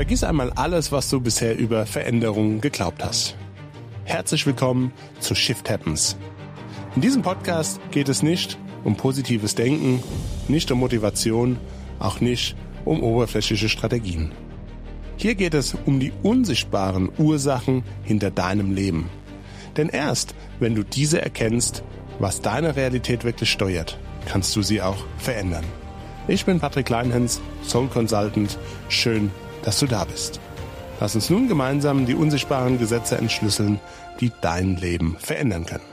Vergiss einmal alles, was du bisher über Veränderungen geglaubt hast. Herzlich willkommen zu Shift Happens. In diesem Podcast geht es nicht um positives Denken, nicht um Motivation, auch nicht um oberflächliche Strategien. Hier geht es um die unsichtbaren Ursachen hinter deinem Leben. Denn erst, wenn du diese erkennst, was deine Realität wirklich steuert, kannst du sie auch verändern. Ich bin Patrick Leinhens, Soul Consultant. Schön, dass du da bist. Lass uns nun gemeinsam die unsichtbaren Gesetze entschlüsseln, die dein Leben verändern können.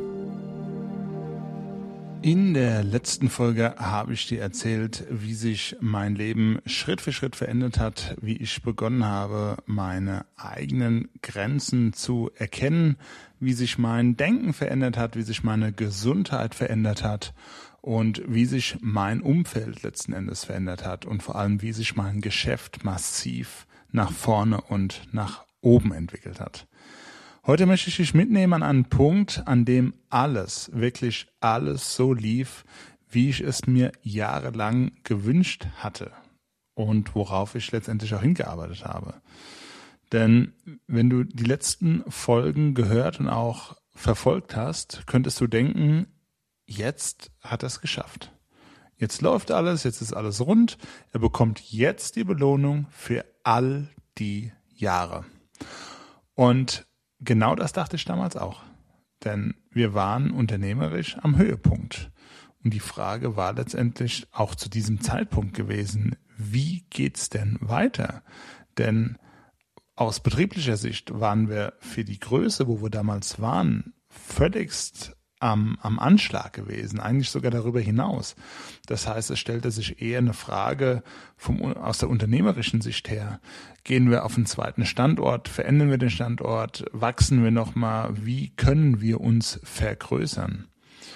In der letzten Folge habe ich dir erzählt, wie sich mein Leben Schritt für Schritt verändert hat, wie ich begonnen habe, meine eigenen Grenzen zu erkennen, wie sich mein Denken verändert hat, wie sich meine Gesundheit verändert hat und wie sich mein Umfeld letzten Endes verändert hat und vor allem, wie sich mein Geschäft massiv nach vorne und nach oben entwickelt hat. Heute möchte ich dich mitnehmen an einen Punkt, an dem alles, wirklich alles so lief, wie ich es mir jahrelang gewünscht hatte und worauf ich letztendlich auch hingearbeitet habe. Denn wenn du die letzten Folgen gehört und auch verfolgt hast, könntest du denken, jetzt hat er es geschafft. Jetzt läuft alles, jetzt ist alles rund. Er bekommt jetzt die Belohnung für all die Jahre. Und genau das dachte ich damals auch. Denn wir waren unternehmerisch am Höhepunkt. Und die Frage war letztendlich auch zu diesem Zeitpunkt gewesen, wie geht's denn weiter? Denn aus betrieblicher Sicht waren wir für die Größe, wo wir damals waren, völligst am Anschlag gewesen, eigentlich sogar darüber hinaus. Das heißt, es stellte sich eher eine Frage aus der unternehmerischen Sicht her. Gehen wir auf einen zweiten Standort? Verändern wir den Standort? Wachsen wir nochmal? Wie können wir uns vergrößern?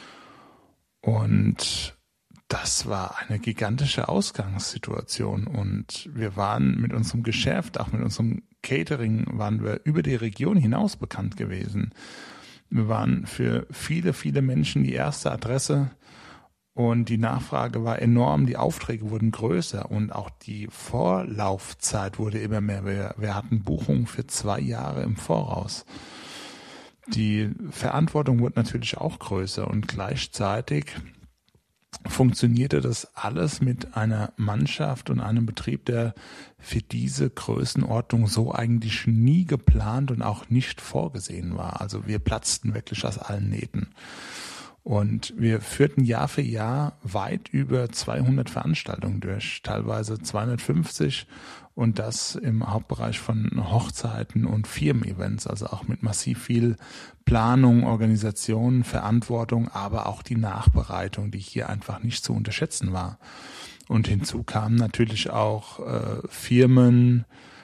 Und das war eine gigantische Ausgangssituation. Und wir waren mit unserem Geschäft, auch mit unserem Catering, waren wir über die Region hinaus bekannt gewesen. Wir waren für viele, viele Menschen die erste Adresse und die Nachfrage war enorm, die Aufträge wurden größer und auch die Vorlaufzeit wurde immer mehr. Wir hatten Buchungen für 2 Jahre im Voraus. Die Verantwortung wurde natürlich auch größer und gleichzeitig funktionierte das alles mit einer Mannschaft und einem Betrieb, der für diese Größenordnung so eigentlich nie geplant und auch nicht vorgesehen war. Also wir platzten wirklich aus allen Nähten. Und wir führten Jahr für Jahr weit über 200 Veranstaltungen durch, teilweise 250 und das im Hauptbereich von Hochzeiten und Firmen-Events, also auch mit massiv viel Planung, Organisation, Verantwortung, aber auch die Nachbereitung, die hier einfach nicht zu unterschätzen war. Und hinzu kamen natürlich auch Firmen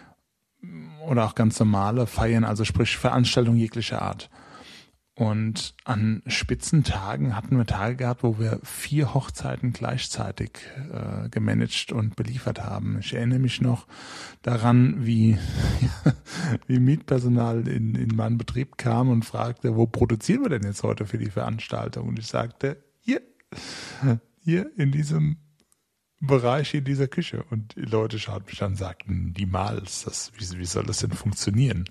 oder auch ganz normale Feiern, also sprich Veranstaltungen jeglicher Art. Und an Spitzentagen hatten wir Tage gehabt, wo wir 4 Hochzeiten gleichzeitig gemanagt und beliefert haben. Ich erinnere mich noch daran, wie Mietpersonal in meinen Betrieb kam und fragte, wo produzieren wir denn jetzt heute für die Veranstaltung? Und ich sagte, hier in diesem Bereich, in dieser Küche. Und die Leute schauten mich an und sagten, niemals, wie soll das denn funktionieren?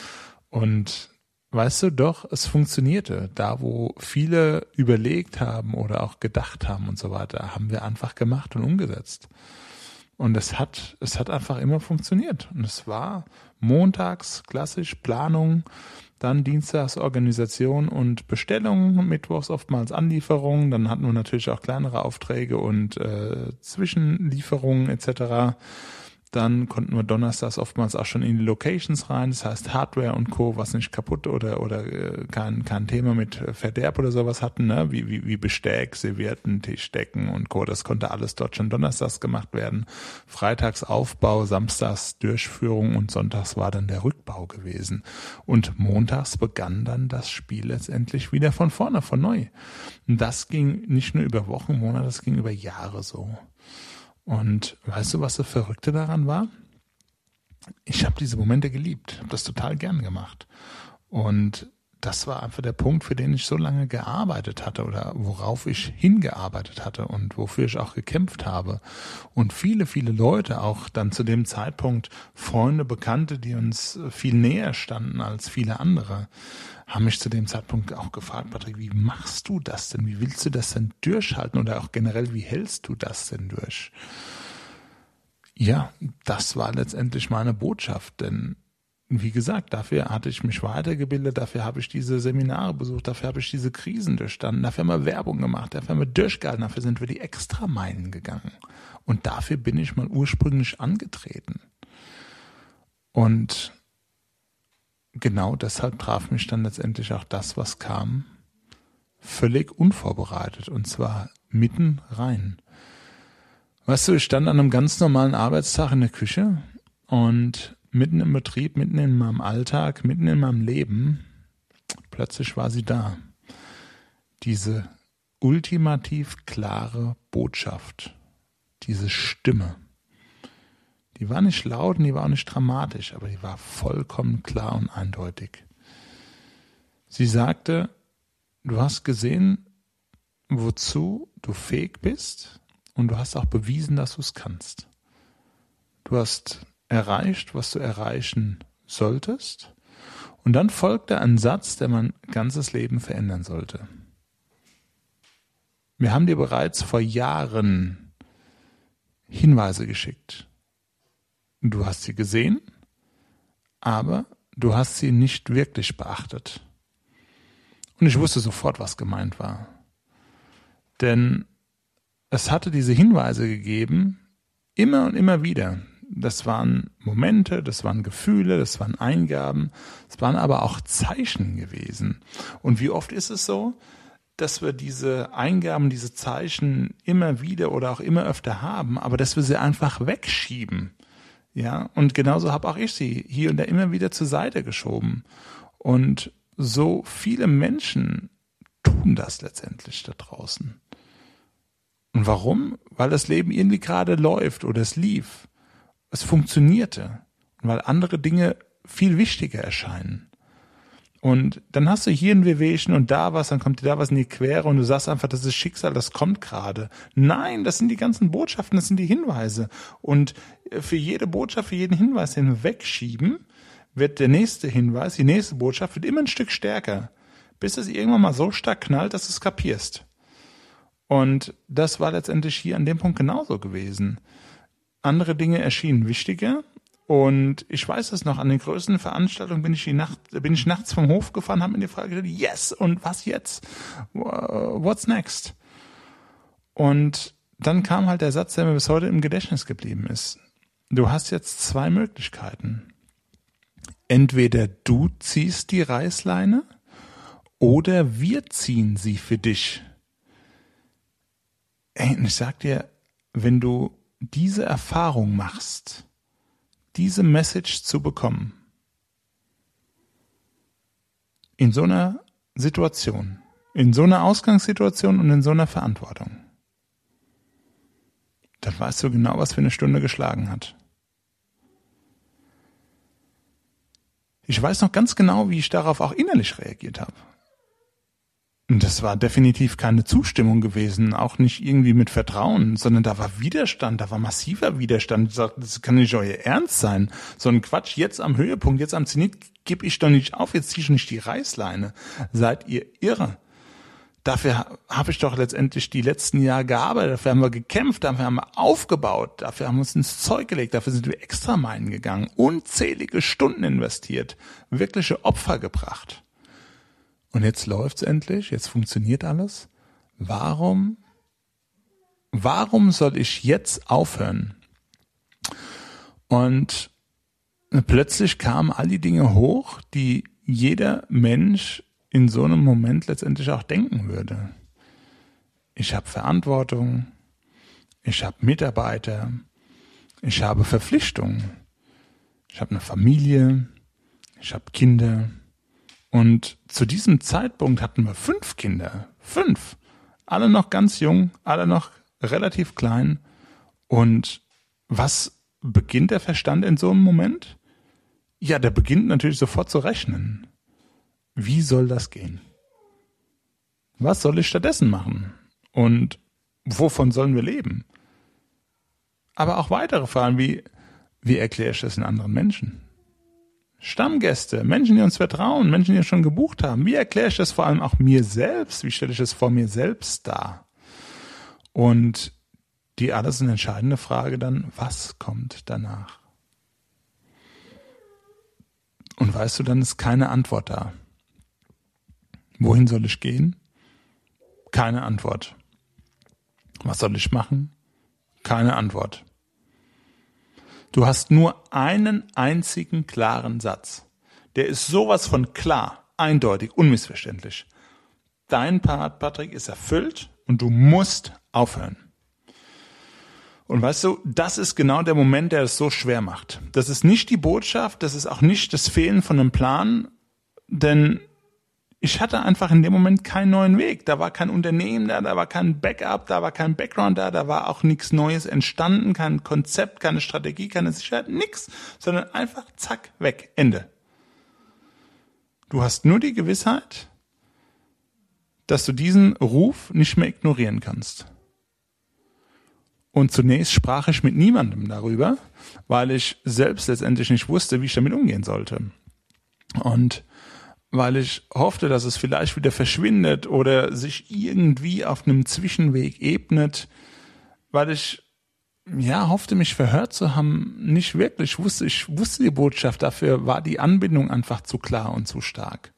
Und weißt du doch, es funktionierte. Da, wo viele überlegt haben oder auch gedacht haben und so weiter, haben wir einfach gemacht und umgesetzt. Und es hat einfach immer funktioniert. Und es war montags klassisch Planung, dann dienstags Organisation und Bestellung, mittwochs oftmals Anlieferung. Dann hatten wir natürlich auch kleinere Aufträge und Zwischenlieferungen etc. Dann konnten wir donnerstags oftmals auch schon in die Locations rein, das heißt Hardware und Co., was nicht kaputt oder kein Thema mit Verderb oder sowas hatten, ne? wie Besteck, Servietten, Tischdecken und Co., das konnte alles dort schon donnerstags gemacht werden. Freitags Aufbau, samstags Durchführung und sonntags war dann der Rückbau gewesen. Und montags begann dann das Spiel letztendlich wieder von vorne, von neu. Und das ging nicht nur über Wochen, Monate, das ging über Jahre so. Und weißt du, was das Verrückte daran war? Ich habe diese Momente geliebt, habe das total gern gemacht. Und das war einfach der Punkt, für den ich so lange gearbeitet hatte oder worauf ich hingearbeitet hatte und wofür ich auch gekämpft habe. Und viele, viele Leute, auch dann zu dem Zeitpunkt Freunde, Bekannte, die uns viel näher standen als viele andere, haben mich zu dem Zeitpunkt auch gefragt: Patrick, wie machst du das denn? Wie willst du das denn durchhalten? Oder auch generell, wie hältst du das denn durch? Ja, das war letztendlich meine Botschaft, denn wie gesagt, dafür hatte ich mich weitergebildet, dafür habe ich diese Seminare besucht, dafür habe ich diese Krisen durchstanden, dafür haben wir Werbung gemacht, dafür haben wir durchgehalten, dafür sind wir die Extrameilen gegangen. Und dafür bin ich mal ursprünglich angetreten. Und genau deshalb traf mich dann letztendlich auch das, was kam, völlig unvorbereitet, und zwar mitten rein. Weißt du, ich stand an einem ganz normalen Arbeitstag in der Küche und mitten im Betrieb, mitten in meinem Alltag, mitten in meinem Leben, plötzlich war sie da. Diese ultimativ klare Botschaft, diese Stimme. Die war nicht laut und die war auch nicht dramatisch, aber die war vollkommen klar und eindeutig. Sie sagte: Du hast gesehen, wozu du fähig bist, und du hast auch bewiesen, dass du es kannst. Du hast erreicht, was du erreichen solltest. Und dann folgte ein Satz, der mein ganzes Leben verändern sollte. Wir haben dir bereits vor Jahren Hinweise geschickt. Du hast sie gesehen, aber du hast sie nicht wirklich beachtet. Und ich wusste sofort, was gemeint war. Denn es hatte diese Hinweise gegeben, immer und immer wieder. Das waren Momente, das waren Gefühle, das waren Eingaben, es waren aber auch Zeichen gewesen. Und wie oft ist es so, dass wir diese Eingaben, diese Zeichen immer wieder oder auch immer öfter haben, aber dass wir sie einfach wegschieben. Ja, und genauso habe auch ich sie hier und da immer wieder zur Seite geschoben. Und so viele Menschen tun das letztendlich da draußen. Und warum? Weil das Leben irgendwie gerade läuft oder es lief. Es funktionierte. Und weil andere Dinge viel wichtiger erscheinen. Und dann hast du hier ein Wehwehchen und da was, dann kommt dir da was in die Quere und du sagst einfach, das ist Schicksal, das kommt gerade. Nein, das sind die ganzen Botschaften, das sind die Hinweise. Und für jede Botschaft, für jeden Hinweis, den wir wegschieben, wird der nächste Hinweis, die nächste Botschaft wird immer ein Stück stärker, bis es irgendwann mal so stark knallt, dass du es kapierst. Und das war letztendlich hier an dem Punkt genauso gewesen. Andere Dinge erschienen wichtiger. Und ich weiß es noch, an den größten Veranstaltungen bin ich nachts vom Hof gefahren, habe mir die Frage gestellt: Yes, und was jetzt? What's next? Und dann kam halt der Satz, der mir bis heute im Gedächtnis geblieben ist. Du hast jetzt zwei Möglichkeiten. Entweder du ziehst die Reißleine oder wir ziehen sie für dich. Ey, und ich sag dir, wenn du diese Erfahrung machst, diese Message zu bekommen, in so einer Situation, in so einer Ausgangssituation und in so einer Verantwortung, dann weißt du genau, was für eine Stunde geschlagen hat. Ich weiß noch ganz genau, wie ich darauf auch innerlich reagiert habe. Und das war definitiv keine Zustimmung gewesen, auch nicht irgendwie mit Vertrauen, sondern da war Widerstand, da war massiver Widerstand. Ich sagte, das kann nicht euer Ernst sein. So ein Quatsch, jetzt am Höhepunkt, jetzt am Zenit gebe ich doch nicht auf, jetzt ziehe ich nicht die Reißleine. Seid ihr irre? Dafür habe ich doch letztendlich die letzten Jahre gearbeitet, dafür haben wir gekämpft, dafür haben wir aufgebaut, dafür haben wir uns ins Zeug gelegt, dafür sind wir Extrameilen gegangen, unzählige Stunden investiert, wirkliche Opfer gebracht. Und jetzt läuft's endlich, jetzt funktioniert alles. Warum soll ich jetzt aufhören? Und plötzlich kamen all die Dinge hoch, die jeder Mensch in so einem Moment letztendlich auch denken würde. Ich habe Verantwortung, ich habe Mitarbeiter, ich habe Verpflichtungen, ich habe eine Familie, ich habe Kinder. Und zu diesem Zeitpunkt hatten wir 5 Kinder. 5. Alle noch ganz jung, alle noch relativ klein. Und was beginnt der Verstand in so einem Moment? Ja, der beginnt natürlich sofort zu rechnen. wie soll das gehen? Was soll ich stattdessen machen? Und wovon sollen wir leben? Aber auch weitere Fragen wie erkläre ich das in anderen Menschen? Stammgäste, Menschen, die uns vertrauen, Menschen, die uns schon gebucht haben. Wie erkläre ich das vor allem auch mir selbst? Wie stelle ich das vor mir selbst dar? Und die alles eine entscheidende Frage dann, was kommt danach? Und weißt du, dann ist keine Antwort da. Wohin soll ich gehen? Keine Antwort. Was soll ich machen? Keine Antwort. Du hast nur einen einzigen klaren Satz. Der ist sowas von klar, eindeutig, unmissverständlich. Dein Part, Patrick, ist erfüllt und du musst aufhören. Und weißt du, das ist genau der Moment, der es so schwer macht. Das ist nicht die Botschaft, das ist auch nicht das Fehlen von einem Plan, denn ich hatte einfach in dem Moment keinen neuen Weg. Da war kein Unternehmen da war kein Backup, da war kein Background da war auch nichts Neues entstanden, kein Konzept, keine Strategie, keine Sicherheit, nix, sondern einfach zack, weg, Ende. Du hast nur die Gewissheit, dass du diesen Ruf nicht mehr ignorieren kannst. Und zunächst sprach ich mit niemandem darüber, weil ich selbst letztendlich nicht wusste, wie ich damit umgehen sollte. Und weil ich hoffte, dass es vielleicht wieder verschwindet oder sich irgendwie auf einem Zwischenweg ebnet, weil ich hoffte, mich verhört zu haben, nicht wirklich. Ich wusste die Botschaft, dafür war die Anbindung einfach zu klar und zu stark.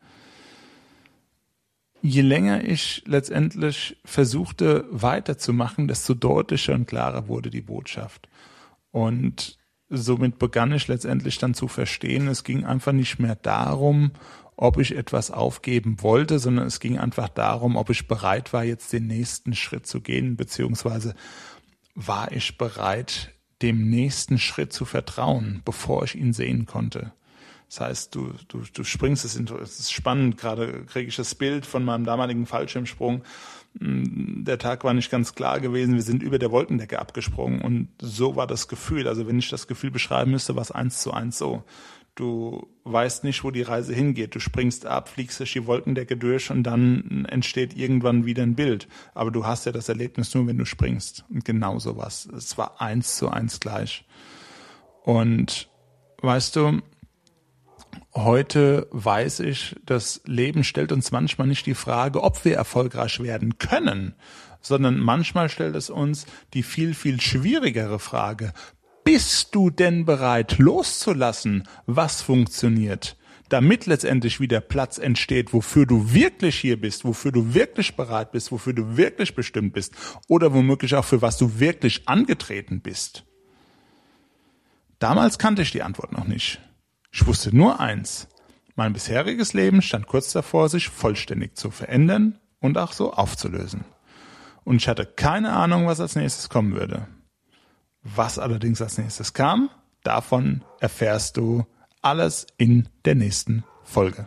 Je länger ich letztendlich versuchte weiterzumachen, desto deutlicher und klarer wurde die Botschaft. Und somit begann ich letztendlich dann zu verstehen, es ging einfach nicht mehr darum, ob ich etwas aufgeben wollte, sondern es ging einfach darum, ob ich bereit war, jetzt den nächsten Schritt zu gehen, beziehungsweise war ich bereit, dem nächsten Schritt zu vertrauen, bevor ich ihn sehen konnte. Das heißt, du springst, es ist spannend, gerade kriege ich das Bild von meinem damaligen Fallschirmsprung. Der Tag war nicht ganz klar gewesen, wir sind über der Wolkendecke abgesprungen und so war das Gefühl. Also wenn ich das Gefühl beschreiben müsste, war es 1:1 so. Du weißt nicht, wo die Reise hingeht. Du springst ab, fliegst durch die Wolkendecke durch und dann entsteht irgendwann wieder ein Bild. Aber du hast ja das Erlebnis nur, wenn du springst. Und genau so was. Es war 1:1 gleich. Und weißt du, heute weiß ich, das Leben stellt uns manchmal nicht die Frage, ob wir erfolgreich werden können, sondern manchmal stellt es uns die viel, viel schwierigere Frage: Bist du denn bereit loszulassen, was funktioniert, damit letztendlich wieder Platz entsteht, wofür du wirklich hier bist, wofür du wirklich bereit bist, wofür du wirklich bestimmt bist oder womöglich auch für was du wirklich angetreten bist? Damals kannte ich die Antwort noch nicht. Ich wusste nur eins: Mein bisheriges Leben stand kurz davor, sich vollständig zu verändern und auch so aufzulösen. Und ich hatte keine Ahnung, was als nächstes kommen würde. Was allerdings als nächstes kam, davon erfährst du alles in der nächsten Folge.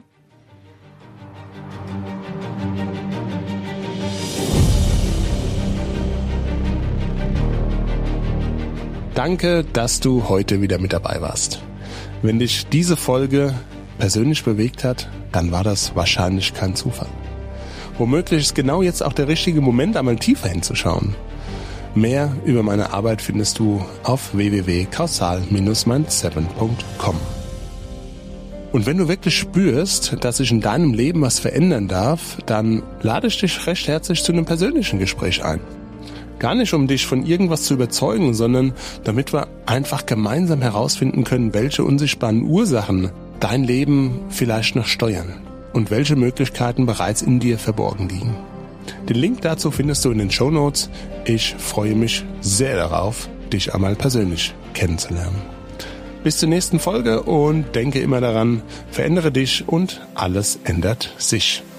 Danke, dass du heute wieder mit dabei warst. Wenn dich diese Folge persönlich bewegt hat, dann war das wahrscheinlich kein Zufall. Womöglich ist genau jetzt auch der richtige Moment, einmal tiefer hinzuschauen. Mehr über meine Arbeit findest du auf www.kausal-mind7.com. Und wenn du wirklich spürst, dass sich in deinem Leben was verändern darf, dann lade ich dich recht herzlich zu einem persönlichen Gespräch ein. Gar nicht, um dich von irgendwas zu überzeugen, sondern damit wir einfach gemeinsam herausfinden können, welche unsichtbaren Ursachen dein Leben vielleicht noch steuern und welche Möglichkeiten bereits in dir verborgen liegen. Den Link dazu findest du in den Shownotes. Ich freue mich sehr darauf, dich einmal persönlich kennenzulernen. Bis zur nächsten Folge und denke immer daran, verändere dich und alles ändert sich.